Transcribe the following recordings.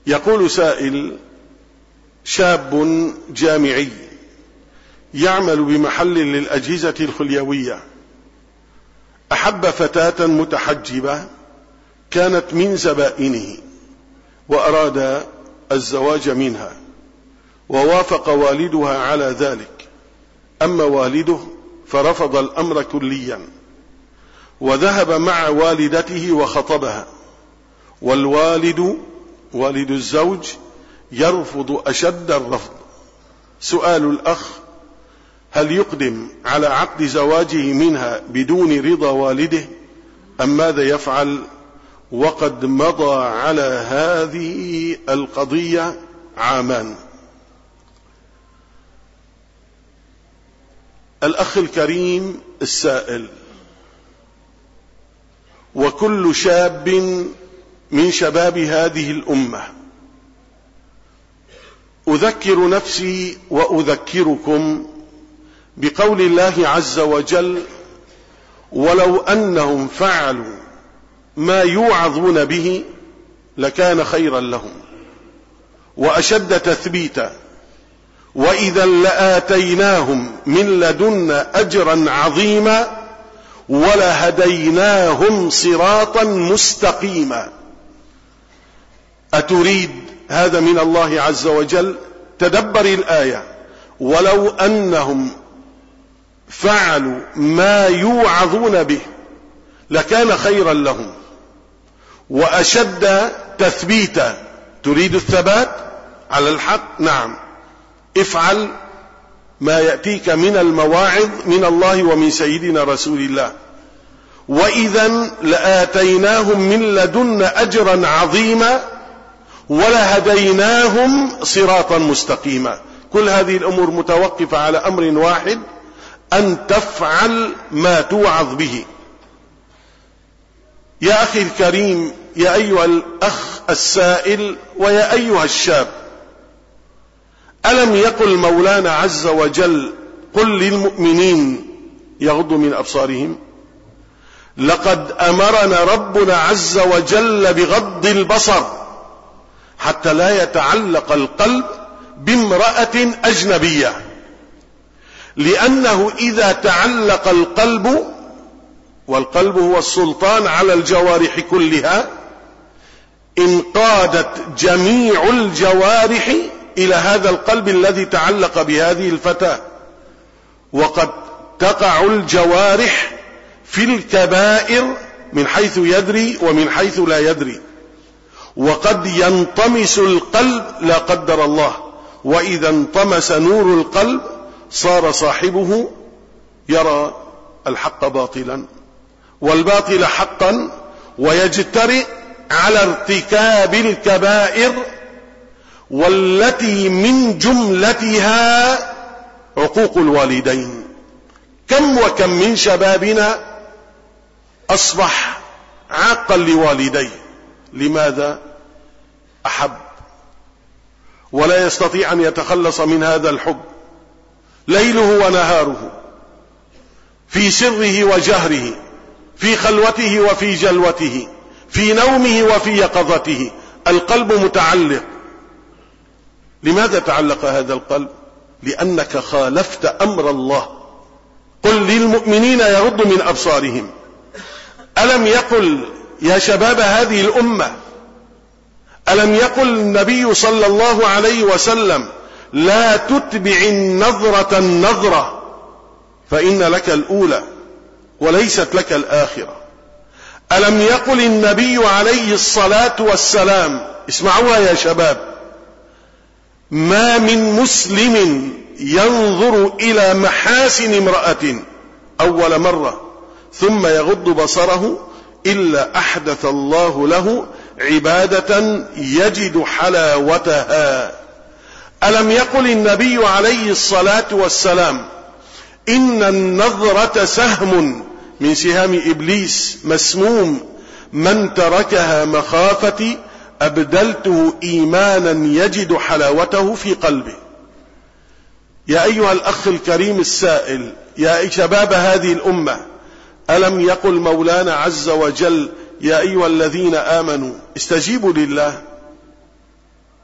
يقول سائل: شاب جامعي يعمل بمحل للأجهزة الخليوية، أحب فتاة متحجبة كانت من زبائنه وأراد الزواج منها، ووافق والدها على ذلك، أما والده فرفض الأمر كليا، وذهب مع والدته وخطبها، والوالد والد الزوج يرفض أشد الرفض. سؤال الأخ: هل يقدم على عقد زواجه منها بدون رضا والده أم ماذا يفعل؟ وقد مضى على هذه القضية عامان. الأخ الكريم السائل، وكل شاب من شباب هذه الأمة، أذكر نفسي وأذكركم بقول الله عز وجل: ولو أنهم فعلوا ما يوعظون به لكان خيرا لهم وأشد تثبيتا، وإذا لآتيناهم من لدنا أجرا عظيما ولهديناهم صراطا مستقيما. أتريد هذا من الله عز وجل؟ تدبر الآية: ولو أنهم فعلوا ما يوعظون به لكان خيرا لهم وأشد تثبيتا. تريد الثبات على الحق؟ نعم، افعل ما يأتيك من المواعظ من الله ومن سيدنا رسول الله. وإذا لآتيناهم من لدنا أجرا عظيما ولهديناهم صراطا مستقيما. كل هذه الأمور متوقفة على أمر واحد: أن تفعل ما توعظ به. يا أخي الكريم، يا أيها الأخ السائل، ويا أيها الشاب، ألم يقل مولانا عز وجل: قل للمؤمنين يغضوا من أبصارهم؟ لقد أمرنا ربنا عز وجل بغض البصر حتى لا يتعلق القلب بامرأة أجنبية، لأنه إذا تعلق القلب، والقلب هو السلطان على الجوارح كلها، انقادت جميع الجوارح إلى هذا القلب الذي تعلق بهذه الفتاة. وقد تقع الجوارح في الكبائر من حيث يدري ومن حيث لا يدري، وقد ينطمس القلب لا قدر الله، وإذا انطمس نور القلب صار صاحبه يرى الحق باطلا والباطل حقا، ويجترئ على ارتكاب الكبائر، والتي من جملتها عقوق الوالدين. كم وكم من شبابنا أصبح عاقا لوالديه. لماذا؟ أحب ولا يستطيع أن يتخلص من هذا الحب، ليله ونهاره، في سره وجهره، في خلوته وفي جلوته، في نومه وفي يقظته، القلب متعلق. لماذا تعلق هذا القلب؟ لأنك خالفت أمر الله. قل للمؤمنين يغضوا من أبصارهم. ألم يقل يا شباب هذه الأمة، ألم يقل النبي صلى الله عليه وسلم: لا تتبع النظرة النظرة فإن لك الأولى وليست لك الآخرة؟ ألم يقل النبي عليه الصلاة والسلام، اسمعوها يا شباب: ما من مسلم ينظر إلى محاسن امرأة أول مرة ثم يغض بصره إلا أحدث الله له عبادة يجد حلاوتها. ألم يقل النبي عليه الصلاة والسلام: إن النظرة سهم من سهام إبليس مسموم، من تركها مخافتي أبدلته إيمانا يجد حلاوته في قلبه. يا أيها الأخ الكريم السائل، يا شباب هذه الأمة، ألم يقل مولانا عز وجل: يا أيها الذين آمنوا استجيبوا لله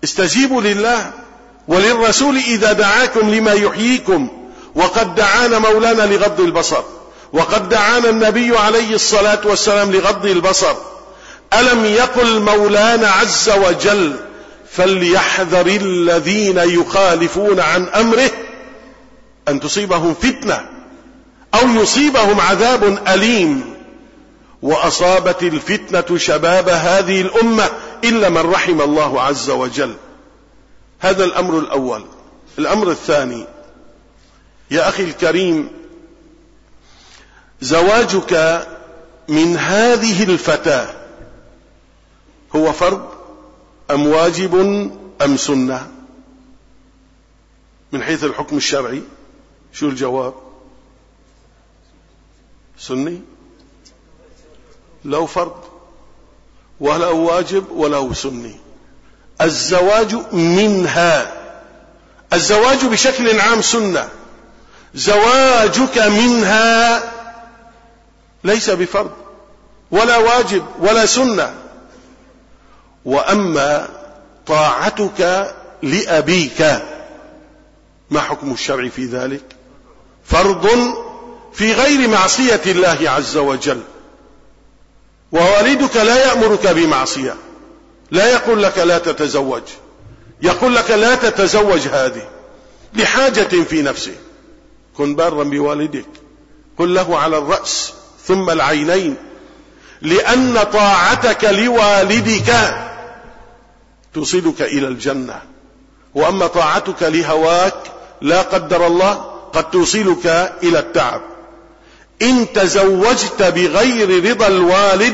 استجيبوا لله وللرسول إذا دعاكم لما يحييكم، وقد دعانا مولانا لغض البصر، وقد دعانا النبي عليه الصلاة والسلام لغض البصر. ألم يقل مولانا عز وجل: فليحذر الذين يخالفون عن أمره أن تصيبهم فتنة أو يصيبهم عذاب أليم. وأصابت الفتنة شباب هذه الأمة إلا من رحم الله عز وجل. هذا الأمر الأول. الأمر الثاني: يا أخي الكريم، زواجك من هذه الفتاة هو فرض أم واجب أم سنة؟ من حيث الحكم الشرعي شو الجواب؟ سني، لو فرض ولا واجب ولا سني. الزواج منها، الزواج بشكل عام سنة، زواجك منها ليس بفرض ولا واجب ولا سنة. وأما طاعتك لأبيك ما حكم الشرع في ذلك؟ فرض في غير معصية الله عز وجل. ووالدك لا يأمرك بمعصية، لا يقول لك لا تتزوج، يقول لك لا تتزوج هذه لحاجة في نفسه. كن بارا بوالدك، قل له على الرأس ثم العينين، لأن طاعتك لوالدك توصلك إلى الجنة. وأما طاعتك لهواك لا قدر الله قد توصلك إلى التعب. إن تزوجت بغير رضا الوالد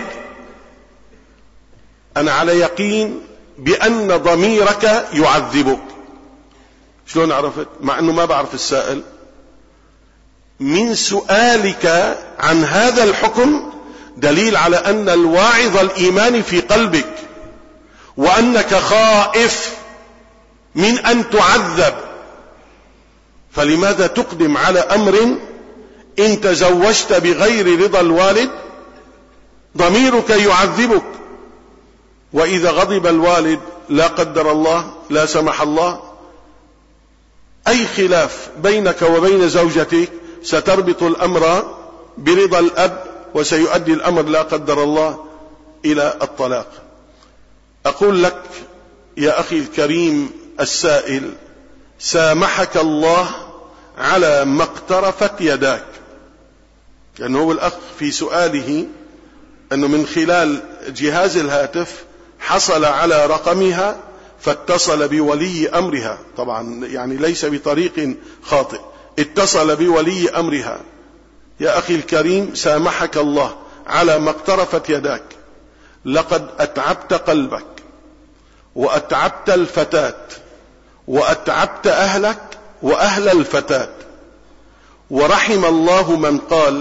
أنا على يقين بأن ضميرك يعذبك. شلون عرفت؟ مع أنه ما بعرف السائل. من سؤالك عن هذا الحكم دليل على أن الواعظ الإيماني في قلبك، وأنك خائف من أن تعذب. فلماذا تقدم على أمر إن تزوجت بغير رضا الوالد ضميرك يعذبك؟ وإذا غضب الوالد لا قدر الله لا سمح الله أي خلاف بينك وبين زوجتك ستربط الأمر برضا الأب، وسيؤدي الأمر لا قدر الله إلى الطلاق. أقول لك يا أخي الكريم السائل: سامحك الله على ما اقترفت يداك. لأنه هو الأخ في سؤاله أنه من خلال جهاز الهاتف حصل على رقمها فاتصل بولي أمرها، طبعا يعني ليس بطريق خاطئ، اتصل بولي أمرها. يا أخي الكريم سامحك الله على ما اقترفت يداك. لقد أتعبت قلبك وأتعبت الفتاة وأتعبت أهلك وأهل الفتاة. ورحم الله من قال: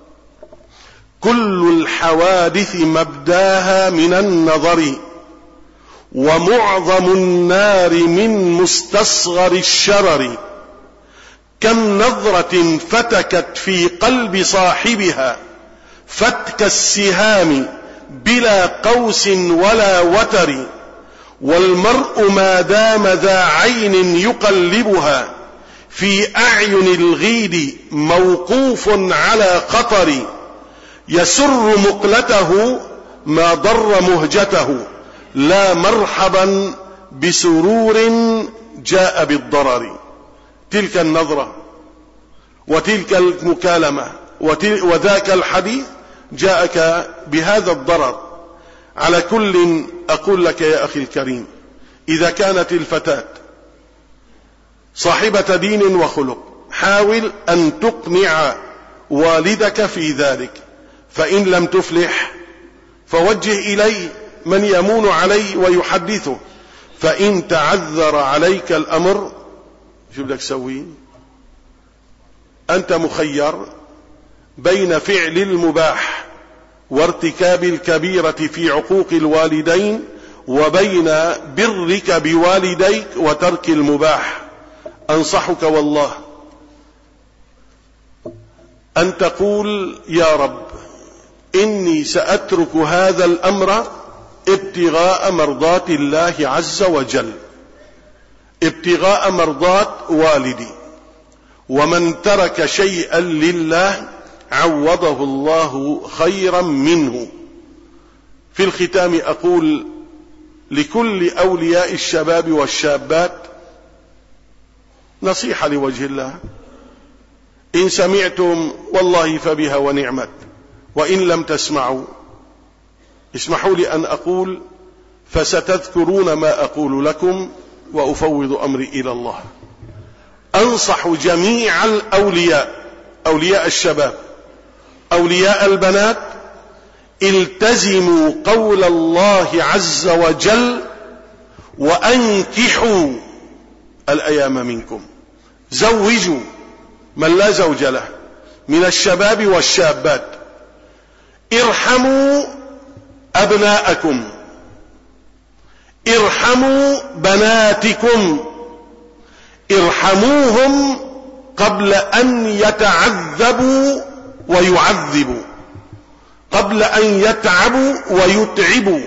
كل الحوادث مبداها من النظر، ومعظم النار من مستصغر الشرر. كم نظرة فتكت في قلب صاحبها فتك السهام بلا قوس ولا وتر. والمرء ما دام ذا عين يقلبها في أعين الغيد موقوف على خطر. يسر مقلته ما ضر مهجته، لا مرحبا بسرور جاء بالضرر. تلك النظرة وتلك المكالمة وذاك الحديث جاءك بهذا الضرر. على كل أقول لك يا أخي الكريم: إذا كانت الفتاة صاحبة دين وخلق حاول أن تقنع والدك في ذلك، فإن لم تفلح فوجه إليه من يمون عليه ويحدثه. فإن تعذر عليك الأمر شو بدك تسوي؟ أنت مخير بين فعل المباح وارتكاب الكبيرة في عقوق الوالدين، وبين برك بوالديك وترك المباح. أنصحك والله أن تقول: يا رب إني سأترك هذا الأمر ابتغاء مرضات الله عز وجل. ابتغاء مرضات والدي، ومن ترك شيئا لله عوضه الله خيرا منه. في الختام أقول لكل أولياء الشباب والشابات نصيحة لوجه الله: إن سمعتم والله فبها ونعمت، وإن لم تسمعوا اسمحوا لي أن أقول فستذكرون ما أقول لكم وأفوض أمري إلى الله. أنصح جميع الأولياء، أولياء الشباب، أولياء البنات: التزموا قول الله عز وجل وأنكحوا الأيام منكم. زوجوا من لا زوج له من الشباب والشابات. ارحموا أبناءكم، ارحموا بناتكم، ارحموهم قبل أن يتعذبوا ويعذبوا، قبل أن يتعبوا ويتعبوا.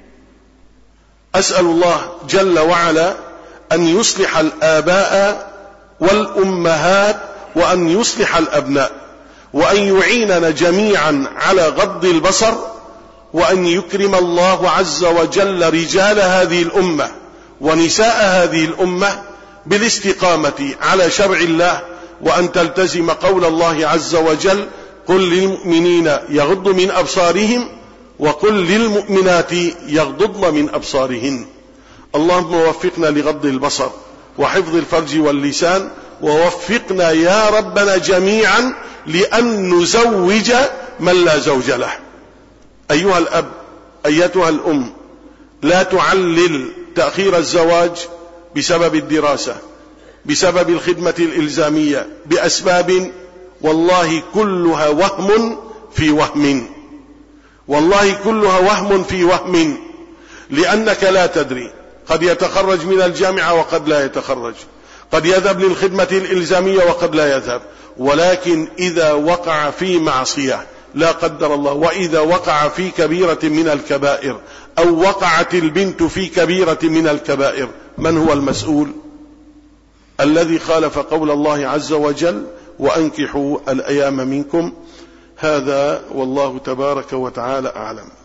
أسأل الله جل وعلا أن يصلح الآباء والأمهات، وأن يصلح الأبناء، وأن يعيننا جميعا على غض البصر، وأن يكرم الله عز وجل رجال هذه الأمة ونساء هذه الأمة بالاستقامة على شرع الله، وأن تلتزم قول الله عز وجل: قل للمؤمنين يغضوا من أبصارهم وقل للمؤمنات يغضضن من أبصارهن. اللهم وفقنا لغض البصر وحفظ الفرج واللسان، ووفقنا يا ربنا جميعا لأن نزوج من لا زوج له. أيها الأب، أيتها الأم، لا تعلل تأخير الزواج بسبب الدراسة، بسبب الخدمة الإلزامية، بأسباب والله كلها وهم في وهم، والله كلها وهم في وهم، لأنك لا تدري، قد يتخرج من الجامعة وقد لا يتخرج، قد يذهب للخدمة الإلزامية وقد لا يذهب. ولكن إذا وقع في معصية لا قدر الله، وإذا وقع في كبيرة من الكبائر، أو وقعت البنت في كبيرة من الكبائر، من هو المسؤول؟ الذي خالف قول الله عز وجل: وأنكحوا الأيام منكم. هذا والله تبارك وتعالى أعلم.